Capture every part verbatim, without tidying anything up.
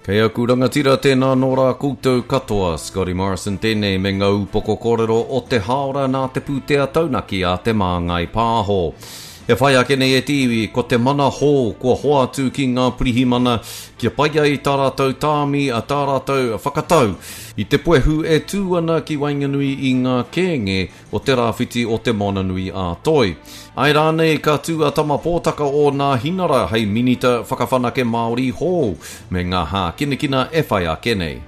Kei aku rangatira tēnā nō rā koutou katoa, Scotty Morrison tēnei me ngā upoko kōrero o te haora nā te pūtea taunaki a te māngai pāho. E whai ake nei e tiwi, ko te mana hō, kua hoa atu ki ngā pirihimana, kia pai ai tā rātou tāmi a tā rātou whakatau. I te poehu e tūana ki Wainganui i ngā kēnge o te rāwhiti o te Monanui a toi. Ai rānei ka tū a tama pōtaka o ngā hinara hei minita whakawhanake Māori hō, me ngā hā kinekina e whai ake nei.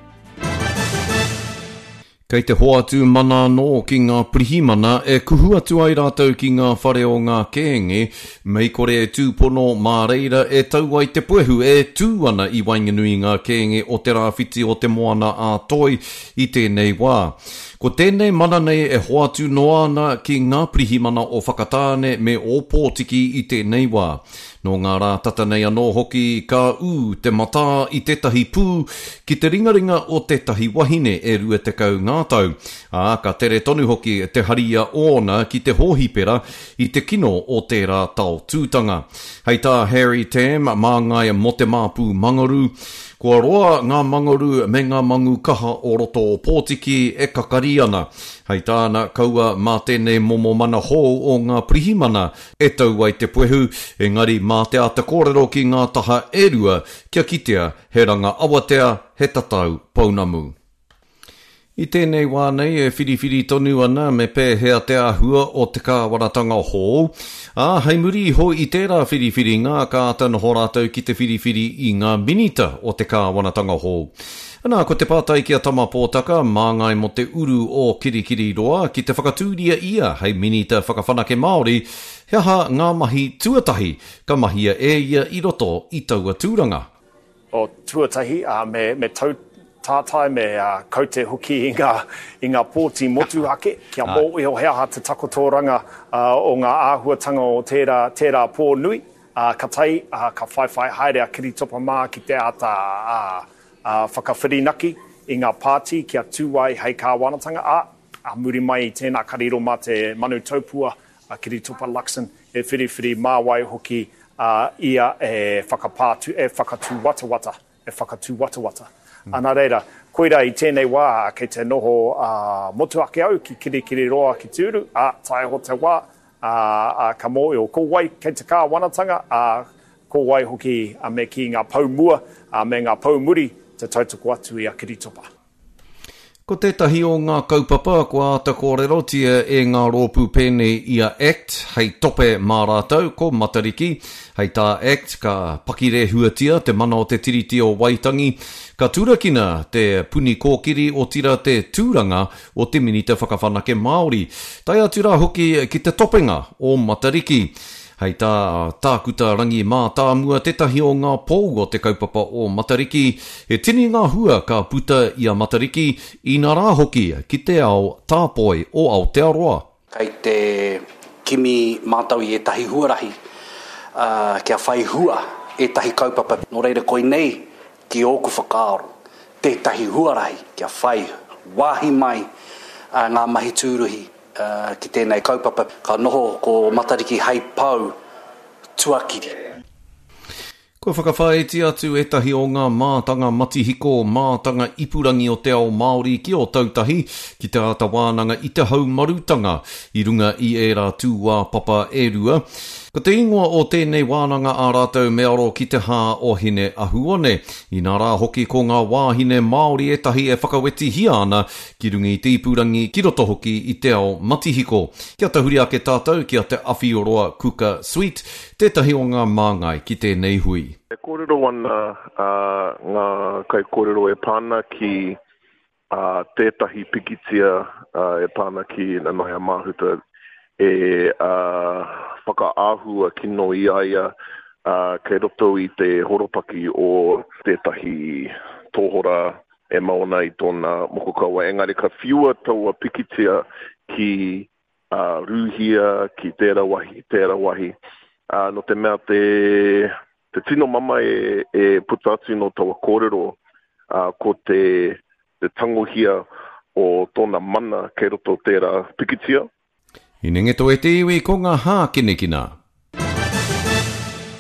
Kei te hoa atu mana no ki ngā pirihimana e kuhu atu ai rātou ki ngā whare o ngā kēnge, mei kore e tūpono mā reira e tau ai te poehu e tūana i Wainganui ngā kēnge o te rāwhiti o te moana a toi i tēnei wā. Ko tēnei mana nei e hoa atu noa ana ki ngā pirihimana o whakatāne me o pōtiki i tēnei wā. No ngā rā tata nei anō hoki ka u te mata i tētahi pū ki te ringaringa o tētahi wahine e rua te kau ngātau. A ka tere tonu hoki te haria ona ki te hōhipera i te kino o tērā tau tūtanga. Hei tā Harry Tam, māngai mo te māpū mangaru. Kua roa ngā mangaru me ngā mangu kaha o roto o pōtiki e kakari ana. Hei tāna kaua mā tēnei momo mana hō o ngā pirihimana e tau ai te poehu, engari mā te ata kōrero ki ngā taha e rua kia kitea he ranga awatea he tatau paunamu. I tēnei wā nei e whiriwhiri tonu ana me pē hea te ahua o te kāwaratanga hō. A hei muri ho i tērā whiriwhiri ngā ka atana ho rātou ki te whiriwhiri i ngā minita o te kāwaratanga hō. Anā, ko te pātai ki a tama pōtaka, māngai mo te uru o kirikiri roa ki te whakatūria ia hei minita whakawhanake Māori, heaha ngā mahi tuatahi ka mahia e ia i roto i taua tūranga. O tuatahi a me, me tau tātai me uh, kau te huki i ngā, i ngā pōti motu ake, kia mō iho heaha te takotōranga uh, o ngā āhuatanga o tērā, tērā pō nui. Uh, ka tai, uh, ka whaiwhai haere a kiritopa mā ki te ata uh, uh, whakawhirinaki i ngā pāti kia tūwai hei kāwanatanga. A, a muri mai i tēnā kariro mā te manu taupua, uh, kiritopa Luxon, e whiriwhiri māwai hoki uh, ia e whakapātu, e whakatū watawata, e whakatū watawata. Mm. Ana reira, koira i tēnei wā kei te noho uh, motu ake au ki kirikiri roa ki te uru, a tai ho te wā, a uh, ka mō i o kōwai kei te kā wanatanga, a uh, kōwai hoki a uh, me ki ngā paumua, a uh, me ngā paumuri te tautoko atu i a kiritopa. Ko tētahi o ngā kaupapa, ko ata kōrero tia e ngā rōpū pēnei i a Act, hei tope mā rātou, ko Matariki, hei tā Act, ka pakire huatia, te mana o te tiriti o Waitangi, ka turakina te puni kōkiri o tira te tūranga o te minita whakawhanake Māori. Tai atu rā hoki ki te topenga o Matariki. Hei tā tākuta rangi mā tāmua tētahi o ngā pou o te kaupapa o Matariki, e tini ngā hua ka puta i a Matariki i ngā rā hoki ki te ao tāpoi o Aotearoa. Kei te kimi mātau i e tahi huarahi, uh, kia whai hua e tahi kaupapa. Nō reira koi nei ki oku whakaaro, te tahi huarahi kia whai wāhi mai uh, ngā mahi tūruhi. Uh, ki tēnei kaupapa, ka noho ko Matariki hei pau tuakiri. Ko whakawhaeti atu e tahi o ngā mātanga matihiko, mātanga ipurangi o te ao Māori ki o tautahi, ki te ata wānanga i te hau marutanga, i runga i e rā tūwā papa e rua. Ko te ingoa o tēnei wānanga a rātou me aro ki te hā o hine ahuone, i nā rā hoki ko ngā wāhine Māori e tahi e whakaweti hia ana, ki rungi i te ipurangi ki roto hoki i te ao matihiko. Kia te huri ake tātou, kia te awhi o roa kuka sweet, tētahi o ngā māngai ki tēnei hui. E kōrero ana uh, ngā kai kōrero e pāna ki uh, tētahi pikitia uh, e pāna ki Nanoia Mahuta e uh, whakaahua ki no i aia uh, kei roto i te horopaki o tētahi tōhora e maona i tōna mokokaua. Engari ka whiua taua pikitia ki uh, rūhia, ki tērā wahi, tērā wahi. Uh, no te mea te... Te tino mama e, e putatu no taua kōrero uh, ko te, te tangohia o tōna mana kei roto tērā pikitia. I nengeto e te iwi ko ngā hā kinekina.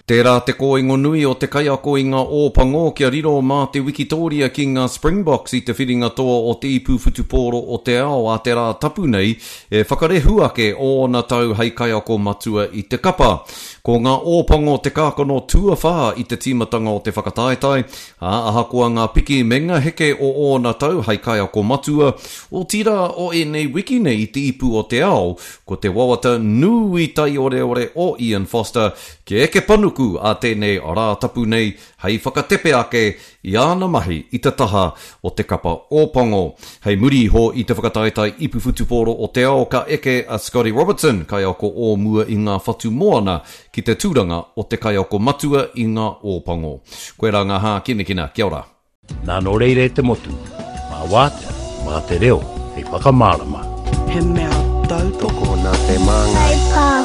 Tērā te kōingo nui o te kaiako i ngā ōpango kia riro mā te Wikitoria ki ngā Springboks i te whiringa toa o te ipu futupōro o te ao a te rā tapu nei e whakarehuake o na tau hei kaiako matua i te kapa. Ko ngā ōpango te kākono tuawha i te tīmatanga o te whakataetai, a ahakoa ngā piki me ngā heke o o na tau hei kaiako matua, o tira o e nei wiki nei i te ipu o te ao, ko te wawata nui tai ore ore o Ian Foster, ke eke panuku a tēnei o rā tapu nei, hei whakatepe ake i ana mahi i te taha o te kapa ōpango. Hei muri ho i te whakataetai ipu futupōro o te ao ka eke a Scotty Robertson, kaiako o mua i ngā whatu moana, ki te tūranga o te kaiako matua i ngā ōpango. Koe rā ngā hā kinekina, kia ora. Nā no reire te motu, mā wātea, mā te reo, hei whakamārama. He mea tautoko nā te manga.